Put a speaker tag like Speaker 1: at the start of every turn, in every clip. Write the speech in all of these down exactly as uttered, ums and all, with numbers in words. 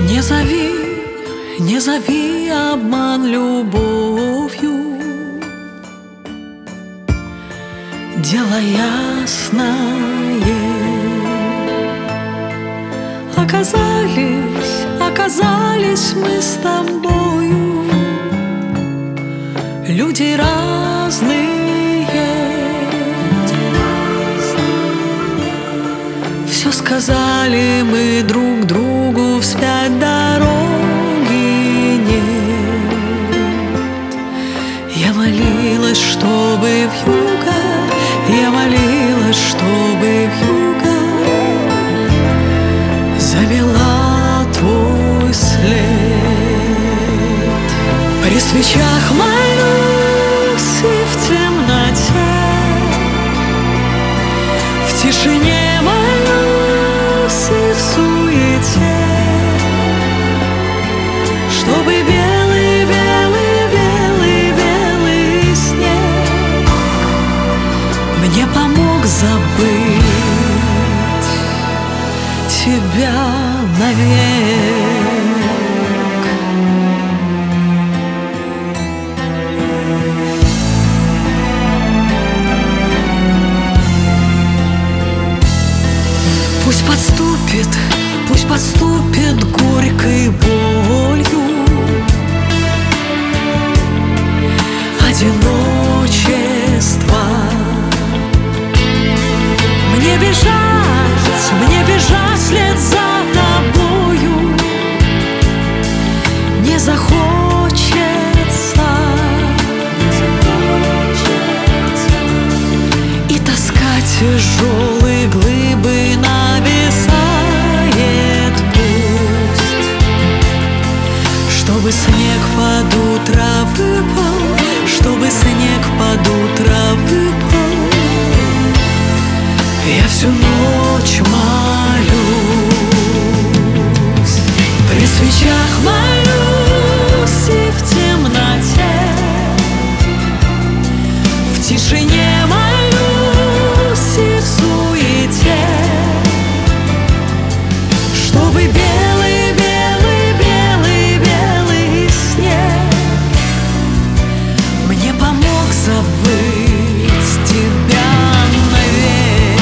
Speaker 1: Не зови, не зови обман любовью. Дело ясное. Оказались, оказались мы с тобою люди разные. Все сказали мы друг другу, вспять дороги нет. Я молилась, чтобы вьюга, я молилась, чтобы вьюга замела твой след. При свечах молюсь и в темноте, в тишине молюсь и в суете, чтобы белый, белый, белый, белый снег мне помог забыть тебя навек. Пусть подступит, пусть подступит горькой болью одиночество. Мне бежать, мне бежать вслед за тобою не захочется, и тоска тяжелой глыбы нависает пусть, чтобы снег под утро выпал, чтобы снег под утро выпал. Я всю ночь молюсь, при свечах молюсь и в темноте, в тишине молюсь и в суете, чтобы белый, белый, белый, белый снег мне помог забыть тебя навек.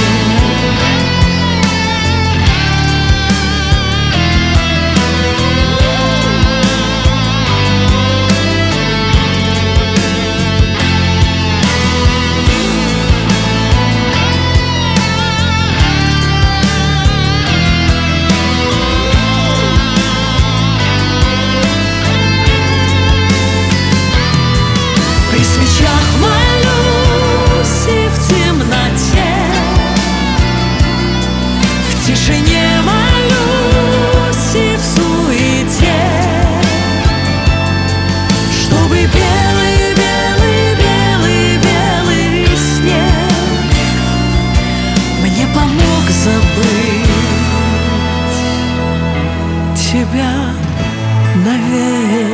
Speaker 1: При свечах молюсь и в темноте, в тишине молюсь и в суете, чтобы белый, белый, белый, белый снег мне помог забыть тебя навек.